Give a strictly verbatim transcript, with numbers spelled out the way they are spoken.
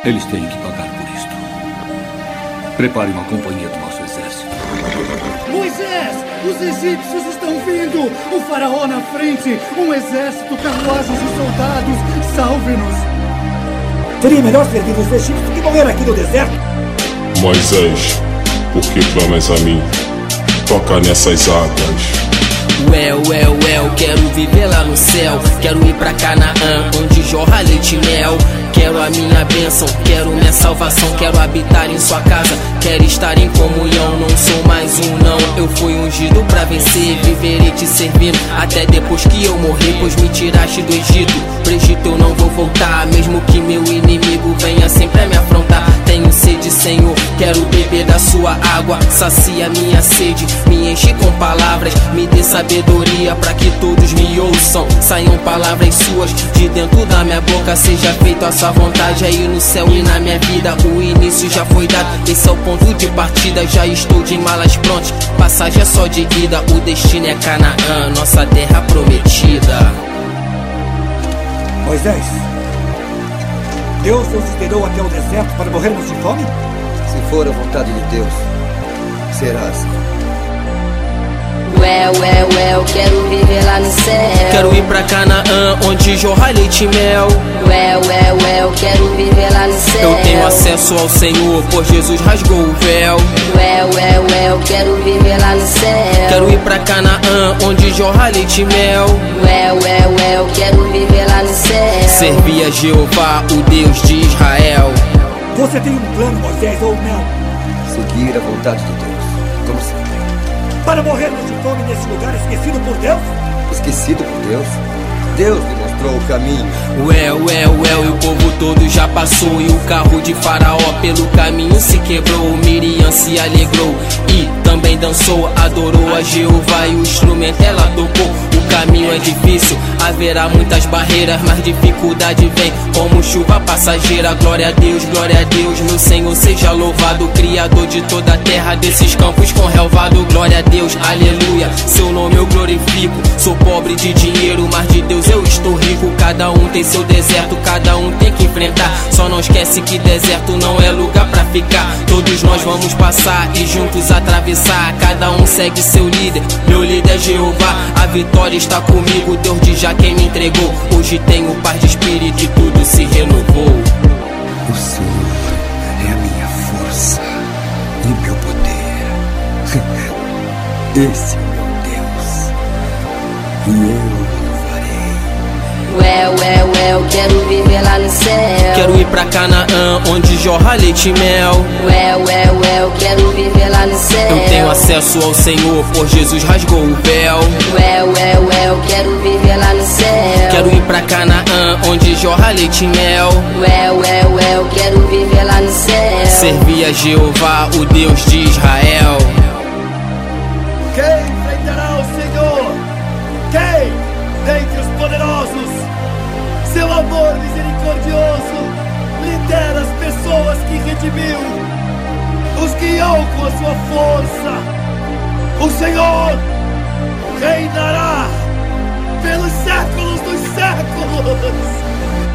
Eles têm que pagar por isto. Prepare uma companhia do nosso exército. Moisés! Os egípcios estão vindo! O faraó na frente! Um exército, carruagens e soldados! Salve-nos! Seria melhor servir os egípcios do que morrer aqui no deserto. Moisés, por que clamas a mim? Toca nessas águas. Well, well, well, quero viver lá no céu. Quero ir pra Canaã, onde jorra leite e mel. Quero a minha bênção, quero minha salvação. Quero habitar em sua casa, quero estar em comunhão. Não sou mais um não, eu fui ungido pra vencer. Viverei te servindo até depois que eu morrer. Pois me tiraste do Egito, pro Egito eu não vou voltar. Mesmo que meu inimigo venha sempre a me afrontar. Tenho sede, Senhor, quero beber da sua água. Sacia minha sede, me enche com palavras. Me dê sabedoria pra que todos me ouçam. Saiam palavras suas de dentro da minha boca. Seja feita a sua vontade aí no céu e na minha vida. O início já foi dado, esse é o ponto de partida. Já estou de malas prontas, passagem é só de ida. O destino é Canaã, nossa terra prometida. Moisés, Deus nos esperou até o deserto para morrermos de fome? Se for a vontade de Deus, será assim. Well, well, well, quero viver lá no céu. Quero ir pra Canaã, onde jorra leite e mel. Well, well, well, quero viver lá no céu. Eu tenho acesso ao Senhor, pois Jesus rasgou o véu. Well, well, well, quero viver lá no céu. Quero ir pra Canaã, onde jorra leite e mel. Well, well, well, quero viver lá no céu. Servir a Jeová, o Deus de Israel. Você tem um plano, Moisés, ou não? Seguir a vontade de Deus, como sempre. Para morrermos de fome nesse lugar esquecido por Deus? Esquecido por Deus? Deus me mostrou o caminho. Well, well, well, e o povo todo já passou. E o carro de Faraó pelo caminho se quebrou. Miriam se alegrou e também dançou. Adorou a Jeová e o instrumento ela tocou. O caminho é difícil, haverá muitas barreiras, mas dificuldade vem como chuva passageira. Glória a Deus, glória a Deus, meu Senhor seja louvado. Criador de toda a terra, desses campos com relvado. Glória a Deus, aleluia, seu nome eu glorifico. Sou pobre de dinheiro, mas de Deus eu estou rico. Cada um tem seu deserto, cada um tem que enfrentar. Só não esquece que deserto não é lugar pra ficar. Todos nós vamos passar e juntos atravessar. Cada um segue seu líder, meu líder é Jeová. A vitória está comigo, Deus de já quem me entregou. Hoje tenho paz de espírito e tudo se renovou. O Senhor é a minha força e meu poder. Esse é meu Deus e eu Well, well, well, quero viver lá no céu. Quero ir pra Canaã, onde jorra leite e mel. Well, well, well, quero viver lá no céu. Eu tenho acesso ao Senhor, por Jesus rasgou o véu. Well, well, well, quero viver lá no céu. Quero ir pra Canaã, onde jorra leite e mel. Well, well, well, quero viver lá no céu. Servir a Jeová, o Deus de Israel. Quem enfrentará o Senhor? Quem dentre os poderosos? Seu amor misericordioso lidera as pessoas que redimiu, os guiou com a sua força. O Senhor reinará pelos séculos dos séculos.